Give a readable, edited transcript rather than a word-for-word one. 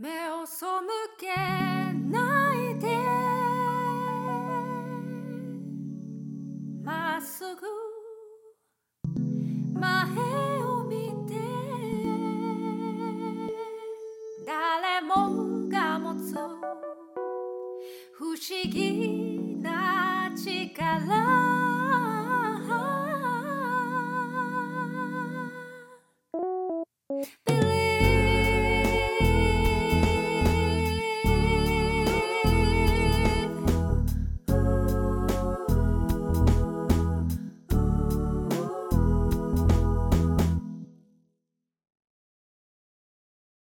目を背けないでまっすぐ前を見て誰もが持つ不思議